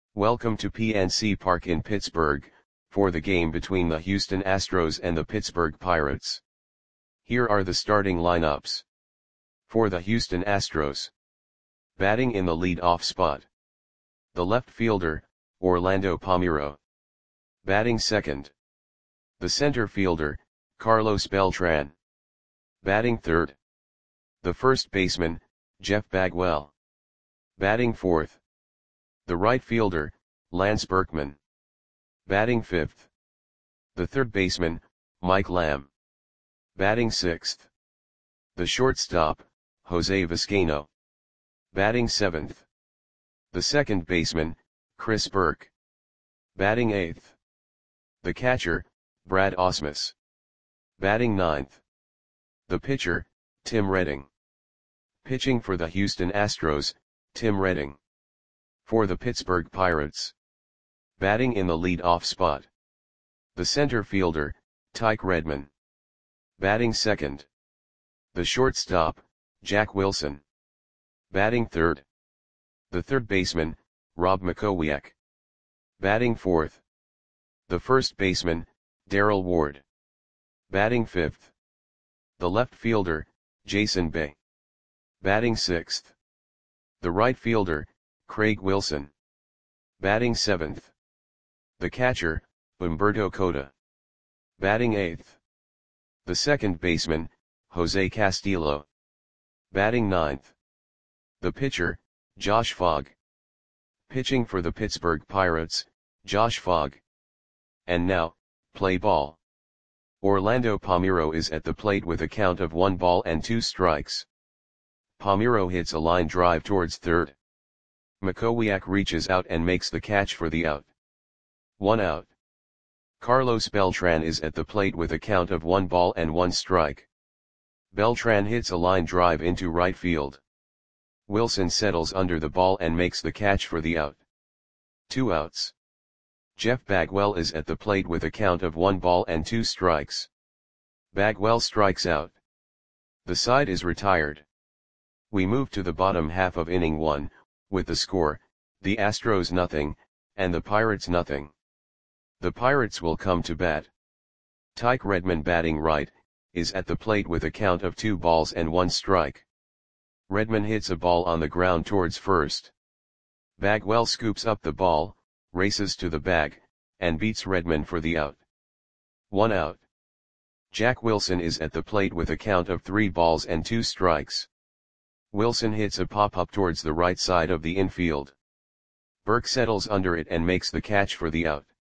Welcome to PNC Park in Pittsburgh, for the game between the Houston Astros and the Pittsburgh Pirates. Here are the starting lineups. For the Houston Astros. Batting in the lead-off spot. The left fielder, Orlando Palmeiro. Batting second. The center fielder, Carlos Beltran. Batting third. The first baseman, Jeff Bagwell. Batting fourth. The right fielder, Lance Berkman. Batting fifth. The third baseman, Mike Lamb. Batting sixth. The shortstop, Jose Vizcaino. Batting seventh. The second baseman, Chris Burke. Batting eighth. The catcher, Brad Ausmus. Batting ninth. The pitcher, Tim Redding. Pitching for the Houston Astros, Tim Redding. For the Pittsburgh Pirates. Batting in the lead-off spot. The center fielder, Tyke Redman. Batting second. The shortstop, Jack Wilson. Batting third. The third baseman, Rob Makowiak. Batting fourth. The first baseman, Darrell Ward. Batting fifth. The left fielder, Jason Bay. Batting sixth. The right fielder, Craig Wilson. Batting seventh. The catcher, Humberto Cota. Batting eighth. The second baseman, Jose Castillo. Batting ninth. The pitcher, Josh Fogg. Pitching for the Pittsburgh Pirates, Josh Fogg. And now, play ball. Orlando Palmeiro is at the plate with a count of 1-2 strikes. Palmeiro hits a line drive towards third. Makowiak reaches out and makes the catch for the out. 1 out. Carlos Beltran is at the plate with a count of 1-1 strike. Beltran hits a line drive into right field. Wilson settles under the ball and makes the catch for the out. 2 outs. Jeff Bagwell is at the plate with a count of 1-2 strikes. Bagwell strikes out. The side is retired. We move to the bottom half of inning 1, with the score, the Astros nothing, and the Pirates nothing. The Pirates will come to bat. Tyke Redman batting right, is at the plate with a count of 2-1 strike. Redman hits a ball on the ground towards first. Bagwell scoops up the ball, races to the bag, and beats Redman for the out. 1 out. Jack Wilson is at the plate with a count of 3-2 strikes. Wilson hits a pop-up towards the right side of the infield. Burke settles under it and makes the catch for the out.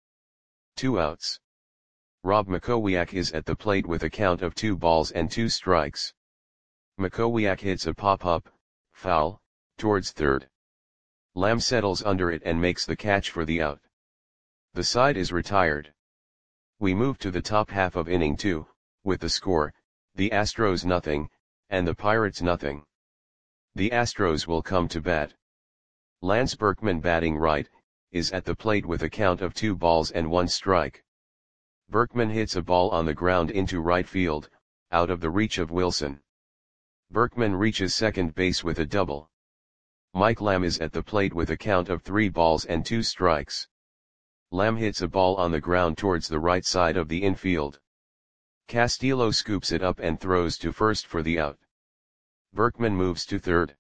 2 outs. Rob Makowiak is at the plate with a count of 2-2 strikes. Makowiak hits a pop-up, foul, towards third. Lamb settles under it and makes the catch for the out. The side is retired. We move to the top half of inning 2, with the score, the Astros nothing, and the Pirates nothing. The Astros will come to bat. Lance Berkman batting right, is at the plate with a count of 2-1 strike. Berkman hits a ball on the ground into right field, out of the reach of Wilson. Berkman reaches second base with a double. Mike Lamb is at the plate with a count of 3-2 strikes. Lamb hits a ball on the ground towards the right side of the infield. Castillo scoops it up and throws to first for the out. Berkman moves to third.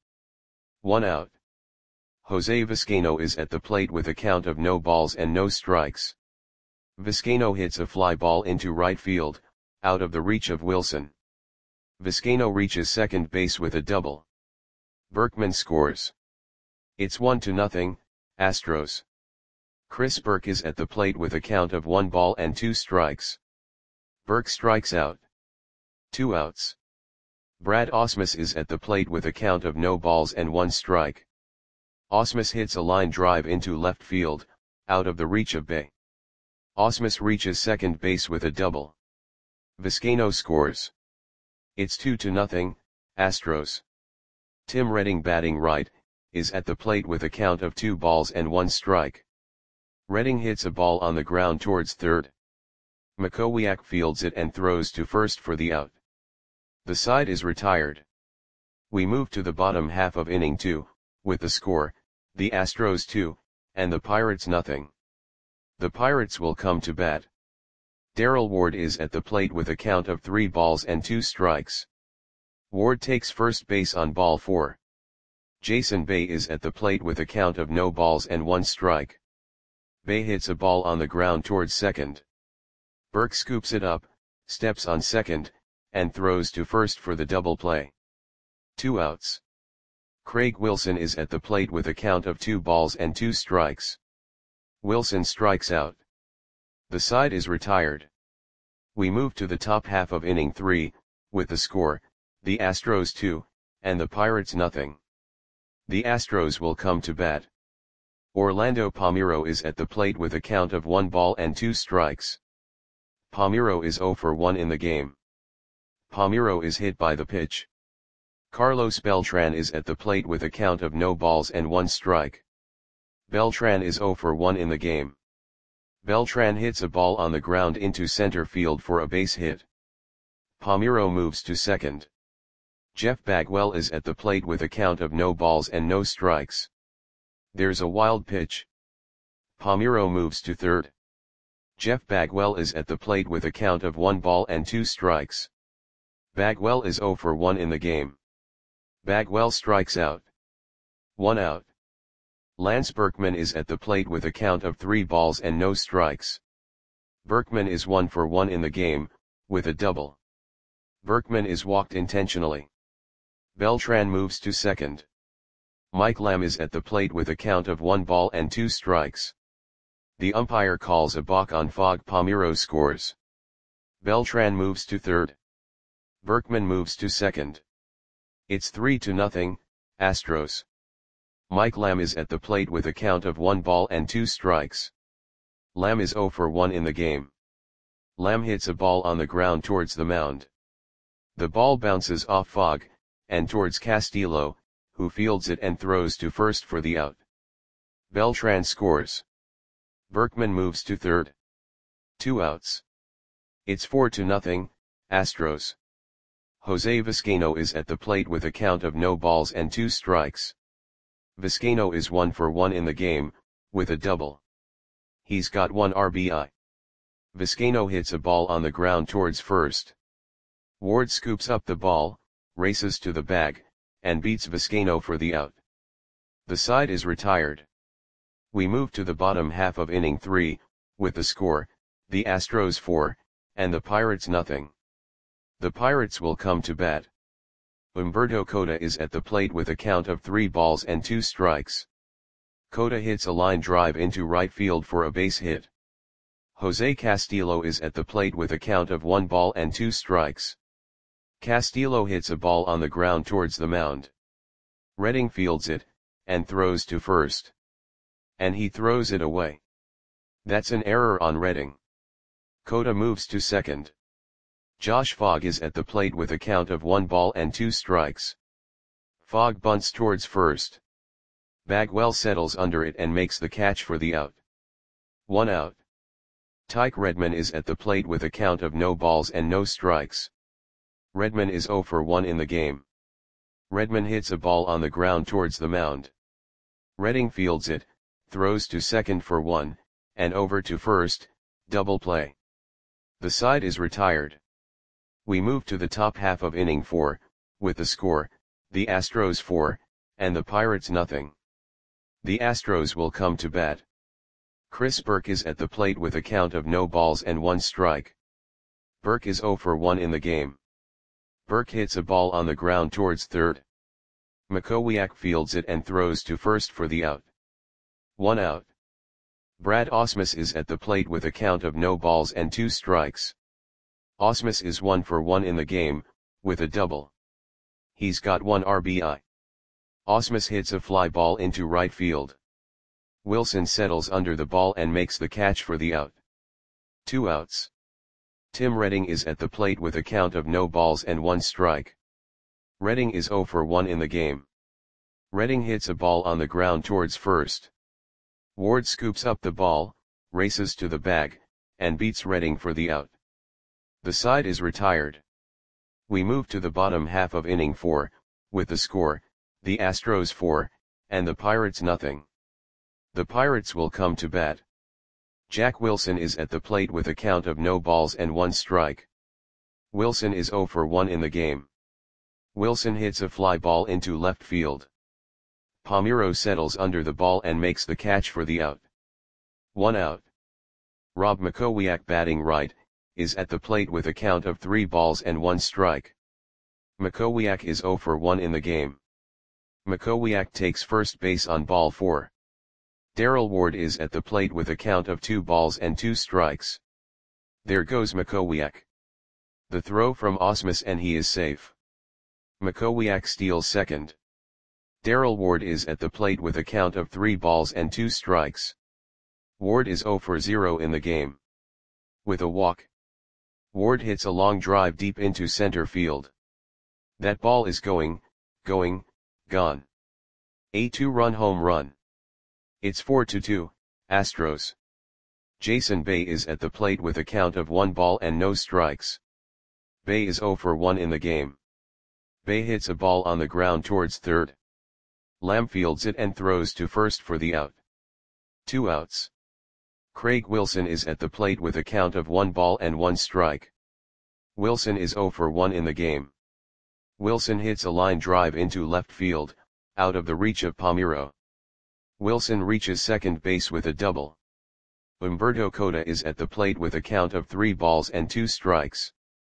1 out. Jose Vizcaino is at the plate with a count of no balls and no strikes. Vizcaino hits a fly ball into right field, out of the reach of Wilson. Vizcaino reaches second base with a double. Berkman scores. It's 1-0, Astros. Chris Burke is at the plate with a count of 1-2 strikes. Burke strikes out. 2 outs. Brad Ausmus is at the plate with a count of no balls and 1 strike. Ausmus hits a line drive into left field, out of the reach of Bay. Ausmus reaches second base with a double. Vizcaino scores. It's 2-0, Astros. Tim Redding batting right, is at the plate with a count of 2-1 strike. Redding hits a ball on the ground towards third. Makowiak fields it and throws to first for the out. The side is retired. We move to the bottom half of inning 2, with the score, the Astros 2, and the Pirates nothing. The Pirates will come to bat. Darrell Ward is at the plate with a count of 3 balls and 2 strikes. Ward takes first base on ball 4. Jason Bay is at the plate with a count of no balls and 1 strike. Bay hits a ball on the ground towards second. Burke scoops it up, steps on second, and throws to first for the double play. 2 outs. Craig Wilson is at the plate with a count of 2 balls and 2 strikes. Wilson strikes out. The side is retired. We move to the top half of inning 3, with the score, the Astros 2, and the Pirates nothing. The Astros will come to bat. Orlando Palmeiro is at the plate with a count of 1 ball and 2 strikes. Palmeiro is 0 for 1 in the game. Palmeiro is hit by the pitch. Carlos Beltran is at the plate with a count of no balls and 1 strike. Beltran is 0 for 1 in the game. Beltran hits a ball on the ground into center field for a base hit. Palmeiro moves to second. Jeff Bagwell is at the plate with a count of no balls and no strikes. There's a wild pitch. Palmeiro moves to third. Jeff Bagwell is at the plate with a count of 1 ball and 2 strikes. Bagwell is 0 for 1 in the game. Bagwell strikes out. 1 out. Lance Berkman is at the plate with a count of 3 balls and no strikes. Berkman is 1 for 1 in the game, with a double. Berkman is walked intentionally. Beltran moves to second. Mike Lamb is at the plate with a count of 1 ball and 2 strikes. The umpire calls a balk on Fogg. Palmeiro scores. Beltran moves to third. Berkman moves to second. It's 3-0, Astros. Mike Lamb is at the plate with a count of 1 ball and 2 strikes. Lamb is 0 for 1 in the game. Lamb hits a ball on the ground towards the mound. The ball bounces off Fogg, and towards Castillo, who fields it and throws to first for the out. Beltran scores. Berkman moves to third. 2 outs. It's 4-0, Astros. Jose Vizcaino is at the plate with a count of no balls and 2 strikes. Vizcaino is 1 for 1 in the game, with a double. He's got 1 RBI. Vizcaino hits a ball on the ground towards first. Ward scoops up the ball, races to the bag, and beats Vizcaino for the out. The side is retired. We move to the bottom half of inning 3, with the score, the Astros 4, and the Pirates nothing. The Pirates will come to bat. Humberto Cota is at the plate with a count of 3 balls and 2 strikes. Cota hits a line drive into right field for a base hit. Jose Castillo is at the plate with a count of 1 ball and 2 strikes. Castillo hits a ball on the ground towards the mound. Redding fields it, and throws to first. And he throws it away. That's an error on Redding. Cota moves to second. Josh Fogg is at the plate with a count of 1 ball and 2 strikes. Fogg bunts towards first. Bagwell settles under it and makes the catch for the out. 1 out. Tyke Redman is at the plate with a count of no balls and no strikes. Redman is 0 for 1 in the game. Redman hits a ball on the ground towards the mound. Redding fields it, throws to second for 1, and over to first, double play. The side is retired. We move to the top half of inning 4, with the score, the Astros 4, and the Pirates nothing. The Astros will come to bat. Chris Burke is at the plate with a count of no balls and 1 strike. Burke is 0 for 1 in the game. Burke hits a ball on the ground towards third. Makowiak fields it and throws to first for the out. 1 out. Brad Ausmus is at the plate with a count of no balls and 2 strikes. Ausmus is 1 for 1 in the game, with a double. He's got 1 RBI. Ausmus hits a fly ball into right field. Wilson settles under the ball and makes the catch for the out. 2 outs. Tim Redding is at the plate with a count of no balls and 1 strike. Redding is 0 for 1 in the game. Redding hits a ball on the ground towards first. Ward scoops up the ball, races to the bag, and beats Redding for the out. The side is retired. We move to the bottom half of inning 4, with the score, the Astros 4, and the Pirates nothing. The Pirates will come to bat. Jack Wilson is at the plate with a count of no balls and 1 strike. Wilson is 0 for 1 in the game. Wilson hits a fly ball into left field. Palmeiro settles under the ball and makes the catch for the out. 1 out. Rob Makowiak, batting right, is at the plate with a count of 3 balls and 1 strike. Makowiak is 0 for 1 in the game. Makowiak takes first base on ball 4. Darrell Ward is at the plate with a count of 2 balls and 2 strikes. There goes Makowiak. The throw from Ausmus and he is safe. Makowiak steals second. Darrell Ward is at the plate with a count of 3 balls and 2 strikes. Ward is 0 for 0 in the game. With a walk, Ward hits a long drive deep into center field. That ball is gone. A 2-run home run. It's 4-2, Astros. Jason Bay is at the plate with a count of 1 ball and no strikes. Bay is 0 for 1 in the game. Bay hits a ball on the ground towards third. Lamb fields it and throws to first for the out. 2 outs. Craig Wilson is at the plate with a count of 1 ball and 1 strike. Wilson is 0 for 1 in the game. Wilson hits a line drive into left field, out of the reach of Palmeiro. Wilson reaches second base with a double. Humberto Cota is at the plate with a count of 3 balls and 2 strikes.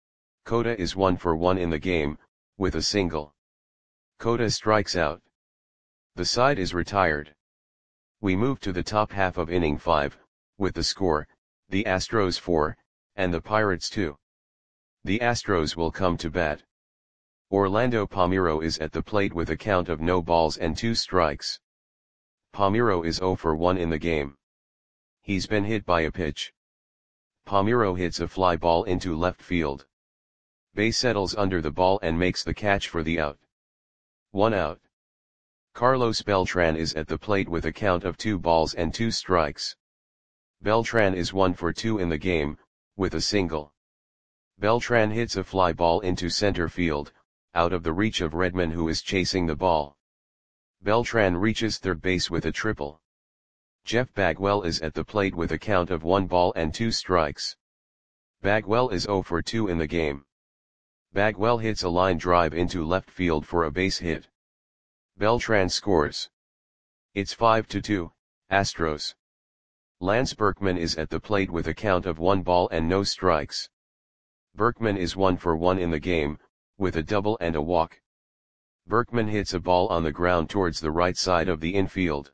Cota is 1 for 1 in the game, with a single. Cota strikes out. The side is retired. We move to the top half of inning 5, with the score, the Astros 4, and the Pirates 2. The Astros will come to bat. Orlando Palmeiro is at the plate with a count of no balls and 2 strikes. Palmeiro is 0 for 1 in the game. He's been hit by a pitch. Palmeiro hits a fly ball into left field. Bay settles under the ball and makes the catch for the out. 1 out. Carlos Beltran is at the plate with a count of 2 balls and 2 strikes. Beltran is 1 for 2 in the game, with a single. Beltran hits a fly ball into center field, out of the reach of Redman, who is chasing the ball. Beltran reaches third base with a triple. Jeff Bagwell is at the plate with a count of 1 ball and 2 strikes. Bagwell is 0 for 2 in the game. Bagwell hits a line drive into left field for a base hit. Beltran scores. It's 5-2, Astros. Lance Berkman is at the plate with a count of 1 ball and no strikes. Berkman is 1 for 1 in the game, with a double and a walk. Berkman hits a ball on the ground towards the right side of the infield.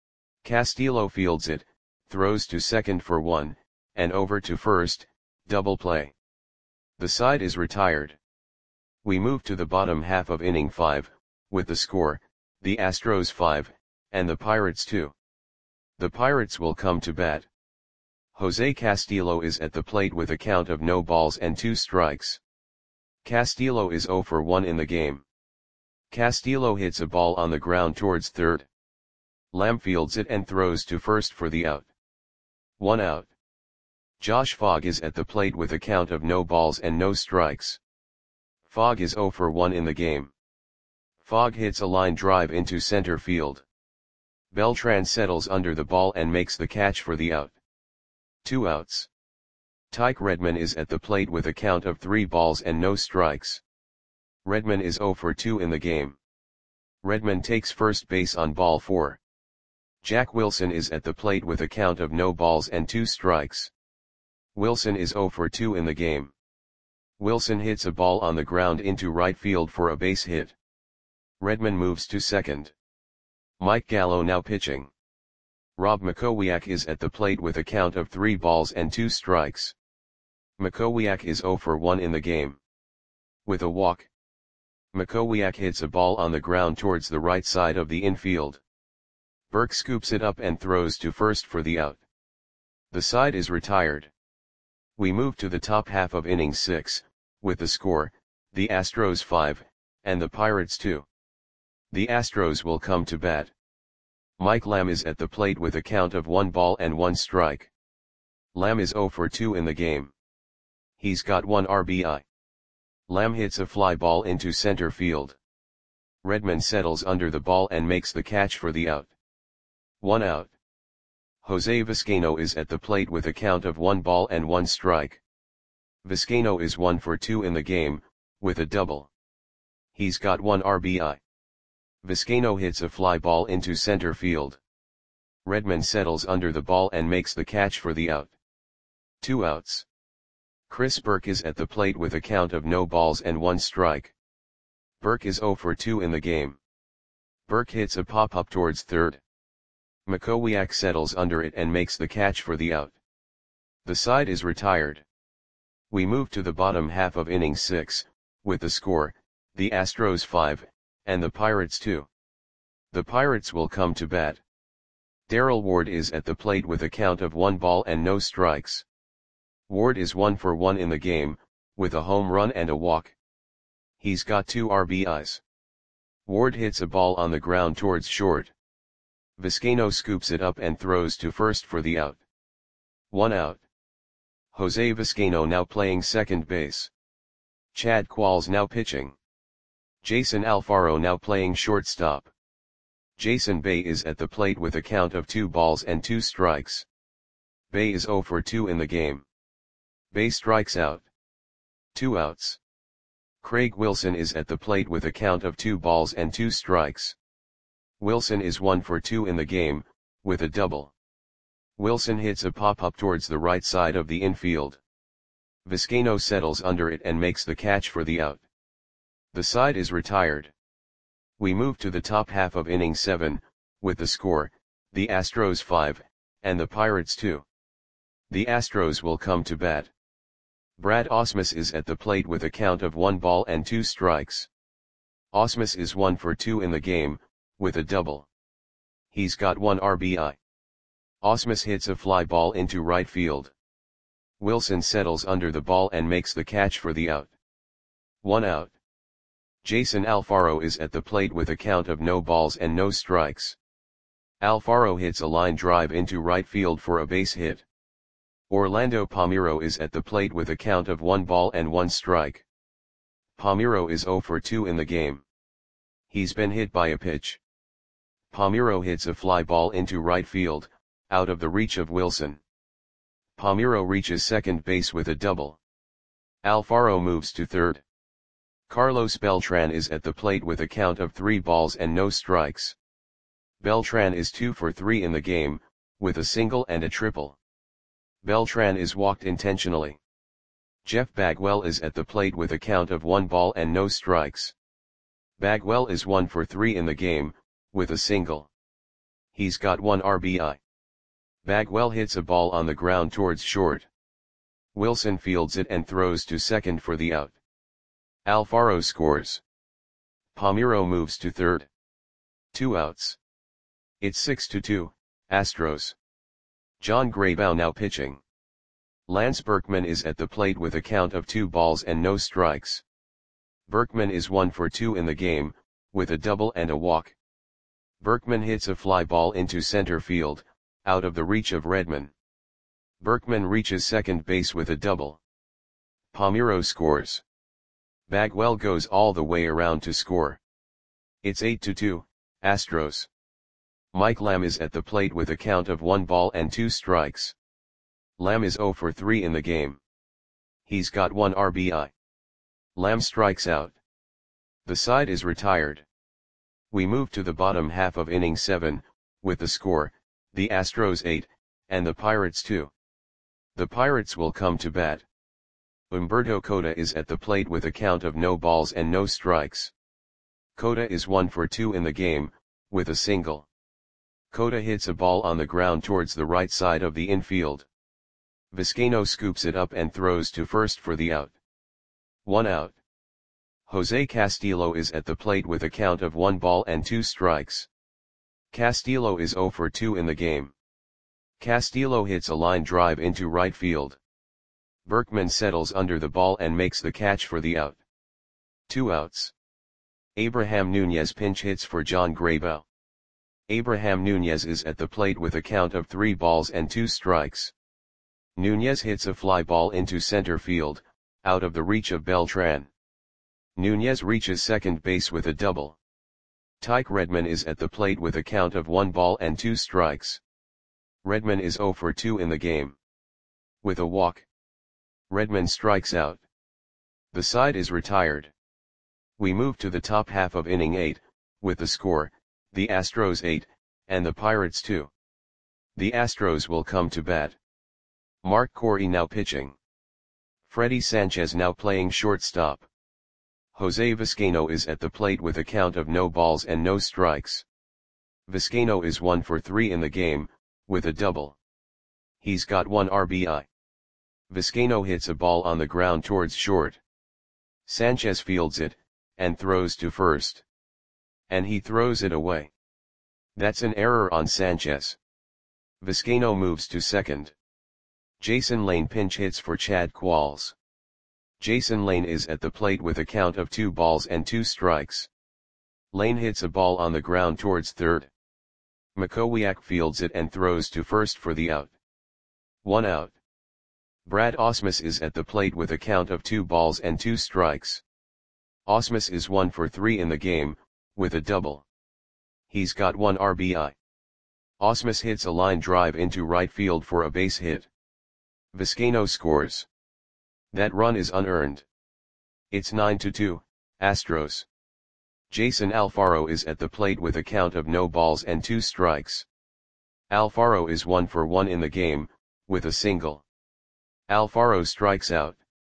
Castillo fields it, throws to second for 1, and over to first, double play. The side is retired. We move to the bottom half of inning 5, with the score, the Astros 5, and the Pirates 2. The Pirates will come to bat. Jose Castillo is at the plate with a count of no balls and 2 strikes. Castillo is 0 for 1 in the game. Castillo hits a ball on the ground towards third. Lamb fields it and throws to first for the out. 1 out. Josh Fogg is at the plate with a count of no balls and no strikes. Fogg is 0 for 1 in the game. Fogg hits a line drive into center field. Beltran settles under the ball and makes the catch for the out. 2 outs. Tyke Redman is at the plate with a count of 3 balls and no strikes. Redman is 0 for 2 in the game. Redman takes first base on ball 4. Jack Wilson is at the plate with a count of no balls and 2 strikes. Wilson is 0 for 2 in the game. Wilson hits a ball on the ground into right field for a base hit. Redman moves to second. Mike Gallo now pitching. Rob Makowiak is at the plate with a count of 3 balls and 2 strikes. Makowiak is 0 for 1 in the game. With a walk, Makowiak hits a ball on the ground towards the right side of the infield. Burke scoops it up and throws to first for the out. The side is retired. We move to the top half of inning 6, with the score, the Astros 5, and the Pirates 2. The Astros will come to bat. Mike Lamb is at the plate with a count of 1 ball and 1 strike. Lamb is 0 for 2 in the game. He's got 1 RBI. Lamb hits a fly ball into center field. Redman settles under the ball and makes the catch for the out. 1 out. Jose Vizcaino is at the plate with a count of 1 ball and 1 strike. Vizcaino is 1 for 2 in the game, with a double. He's got 1 RBI. Vizcaino hits a fly ball into center field. Redman settles under the ball and makes the catch for the out. 2 outs. Chris Burke is at the plate with a count of no balls and 1 strike. Burke is 0 for 2 in the game. Burke hits a pop-up towards third. Makowiak settles under it and makes the catch for the out. The side is retired. We move to the bottom half of inning 6, with the score, the Astros 5, and the Pirates 2. The Pirates will come to bat. Darrell Ward is at the plate with a count of 1 ball and no strikes. Ward is 1 for 1 in the game, with a home run and a walk. He's got 2 RBIs. Ward hits a ball on the ground towards short. Vizcaino scoops it up and throws to first for the out. 1 out. Jose Vizcaino now playing second base. Chad Qualls now pitching. Jason Alfaro now playing shortstop. Jason Bay is at the plate with a count of 2 balls and 2 strikes. Bay is 0 for 2 in the game. Bay strikes out. 2 outs. Craig Wilson is at the plate with a count of 2 balls and 2 strikes. Wilson is 1 for 2 in the game, with a double. Wilson hits a pop-up towards the right side of the infield. Vizcaino settles under it and makes the catch for the out. The side is retired. We move to the top half of inning 7, with the score, the Astros 5, and the Pirates 2. The Astros will come to bat. Brad Ausmus is at the plate with a count of 1 ball and 2 strikes. Ausmus is 1 for 2 in the game, with a double. He's got 1 RBI. Ausmus hits a fly ball into right field. Wilson settles under the ball and makes the catch for the out. 1 out. Jason Alfaro is at the plate with a count of no balls and no strikes. Alfaro hits a line drive into right field for a base hit. Orlando Palmeiro is at the plate with a count of 1 ball and 1 strike. Palmeiro is 0 for 2 in the game. He's been hit by a pitch. Palmeiro hits a fly ball into right field, out of the reach of Wilson. Palmeiro reaches second base with a double. Alfaro moves to third. Carlos Beltran is at the plate with a count of 3 balls and no strikes. Beltran is 2 for 3 in the game, with a single and a triple. Beltran is walked intentionally. Jeff Bagwell is at the plate with a count of 1 ball and no strikes. Bagwell is 1 for 3 in the game, with a single. He's got 1 RBI. Bagwell hits a ball on the ground towards short. Wilson fields it and throws to second for the out. Alfaro scores. Palmeiro moves to third. 2 outs. It's 6-2, Astros. John Graybow now pitching. Lance Berkman is at the plate with a count of 2 balls and no strikes. Berkman is 1 for 2 in the game, with a double and a walk. Berkman hits a fly ball into center field, out of the reach of Redman. Berkman reaches second base with a double. Palmeiro scores. Bagwell goes all the way around to score. It's 8-2, Astros. Mike Lamb is at the plate with a count of 1 ball and 2 strikes. Lamb is 0 for 3 in the game. He's got 1 RBI. Lamb strikes out. The side is retired. We move to the bottom half of inning 7, with the score, the Astros 8, and the Pirates 2. The Pirates will come to bat. Humberto Cota is at the plate with a count of no balls and no strikes. Cota is 1 for 2 in the game, with a single. Cota hits a ball on the ground towards the right side of the infield. Vizcaino scoops it up and throws to first for the out. 1 out. Jose Castillo is at the plate with a count of 1 ball and 2 strikes. Castillo is 0 for 2 in the game. Castillo hits a line drive into right field. Berkman settles under the ball and makes the catch for the out. 2 outs. Abraham Nunez pinch hits for John Graybow. Abraham Nunez is at the plate with a count of 3 balls and 2 strikes. Nunez hits a fly ball into center field, out of the reach of Beltran. Nunez reaches second base with a double. Tyke Redman is at the plate with a count of 1 ball and 2 strikes. Redman is 0 for 2 in the game. With a walk, Redman strikes out. The side is retired. We move to the top half of inning 8, with the score, the Astros 8, and the Pirates 2. The Astros will come to bat. Mark Corey now pitching. Freddy Sanchez now playing shortstop. Jose Vizcaino is at the plate with a count of no balls and no strikes. Vizcaino is 1 for 3 in the game, with a double. He's got 1 RBI. Vizcaino hits a ball on the ground towards short. Sanchez fields it, and throws to first. And he throws it away. That's an error on Sanchez. Vizcaino moves to second. Jason Lane pinch hits for Chad Qualls. Jason Lane is at the plate with a count of 2 balls and 2 strikes. Lane hits a ball on the ground towards third. Makowiak fields it and throws to first for the out. 1 out. Brad Ausmus is at the plate with a count of 2 balls and 2 strikes. Ausmus is 1 for 3 in the game, with a double. He's got 1 RBI. Ausmus hits a line drive into right field for a base hit. Vizcaino scores. That run is unearned. It's 9-2, Astros. Jason Alfaro is at the plate with a count of no balls and 2 strikes. Alfaro is 1 for 1 in the game, with a single. Alfaro strikes out.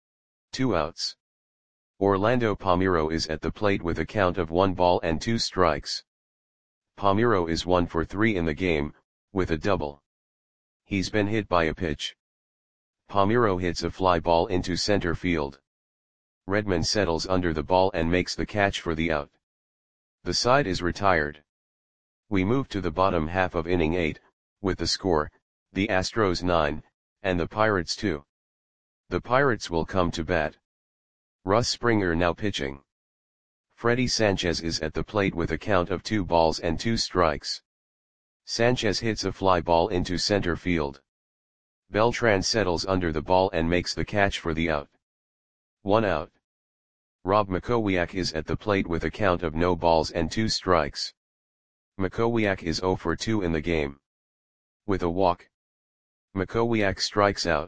2 outs. Orlando Palmeiro is at the plate with a count of 1 ball and 2 strikes. Palmeiro is 1 for 3 in the game, with a double. He's been hit by a pitch. Palmeiro hits a fly ball into center field. Redman settles under the ball and makes the catch for the out. The side is retired. We move to the bottom half of inning 8, with the score, the Astros 9, and the Pirates 2. The Pirates will come to bat. Russ Springer now pitching. Freddy Sanchez is at the plate with a count of 2 balls and 2 strikes. Sanchez hits a fly ball into center field. Beltran settles under the ball and makes the catch for the out. 1 out. Rob Makowiak is at the plate with a count of no balls and 2 strikes. Makowiak is 0 for 2 in the game. With a walk, Makowiak strikes out.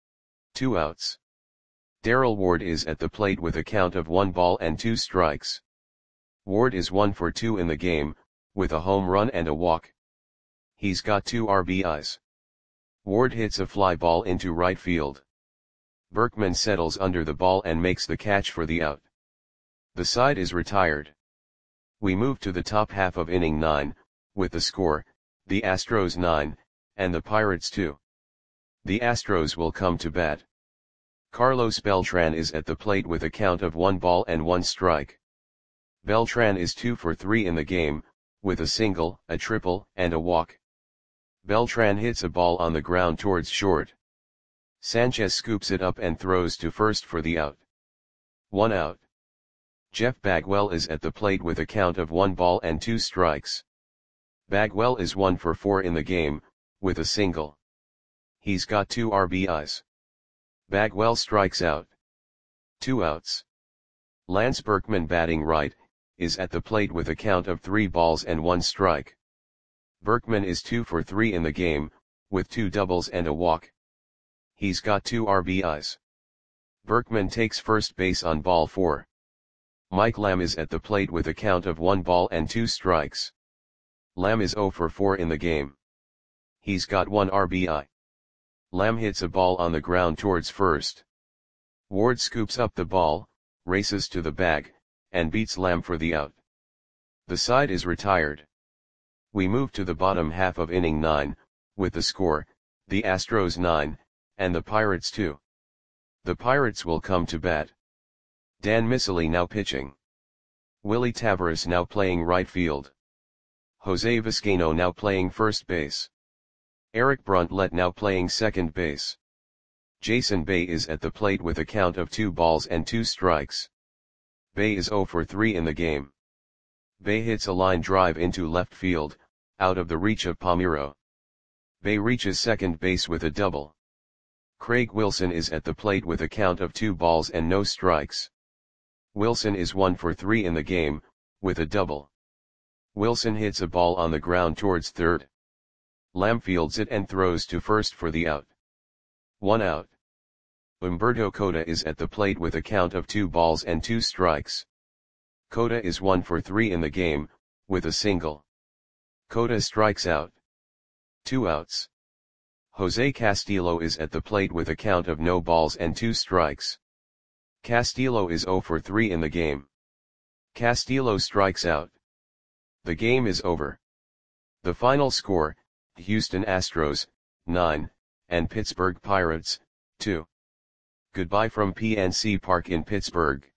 2 outs. Darrell Ward is at the plate with a count of 1 ball and 2 strikes. Ward is 1 for 2 in the game, with a home run and a walk. He's got 2 RBIs. Ward hits a fly ball into right field. Berkman settles under the ball and makes the catch for the out. The side is retired. We move to the top half of inning 9, with the score, the Astros 9, and the Pirates 2. The Astros will come to bat. Carlos Beltran is at the plate with a count of 1 ball and 1 strike. Beltran is 2 for 3 in the game, with a single, a triple, and a walk. Beltran hits a ball on the ground towards short. Sanchez scoops it up and throws to first for the out. 1 out. Jeff Bagwell is at the plate with a count of 1 ball and 2 strikes. Bagwell is 1 for 4 in the game, with a single. He's got 2 RBIs. Bagwell strikes out. 2 outs. Lance Berkman batting right, is at the plate with a count of 3 balls and 1 strike. Berkman is 2 for 3 in the game, with 2 doubles and a walk. He's got 2 RBIs. Berkman takes first base on ball 4. Mike Lamb is at the plate with a count of 1 ball and 2 strikes. Lamb is 0 for 4 in the game. He's got 1 RBI. Lamb hits a ball on the ground towards first. Ward scoops up the ball, races to the bag, and beats Lamb for the out. The side is retired. We move to the bottom half of inning 9, with the score, the Astros 9, and the Pirates 2. The Pirates will come to bat. Dan Miceli now pitching. Willie Taveras now playing right field. Jose Vizcaino now playing first base. Eric Bruntlett now playing second base. Jason Bay is at the plate with a count of 2 balls and 2 strikes. Bay is 0 for 3 in the game. Bay hits a line drive into left field, out of the reach of Palmeiro. Bay reaches second base with a double. Craig Wilson is at the plate with a count of 2 balls and no strikes. Wilson is 1 for 3 in the game, with a double. Wilson hits a ball on the ground towards third. Lamb fields it and throws to first for the out. 1 out. Humberto Cota is at the plate with a count of 2 balls and 2 strikes. Cota is 1 for 3 in the game, with a single. Cota strikes out. 2 outs. Jose Castillo is at the plate with a count of no balls and 2 strikes. Castillo is 0 for 3 in the game. Castillo strikes out. The game is over. The final score, Houston Astros, 9, and Pittsburgh Pirates, 2. Goodbye from PNC Park in Pittsburgh.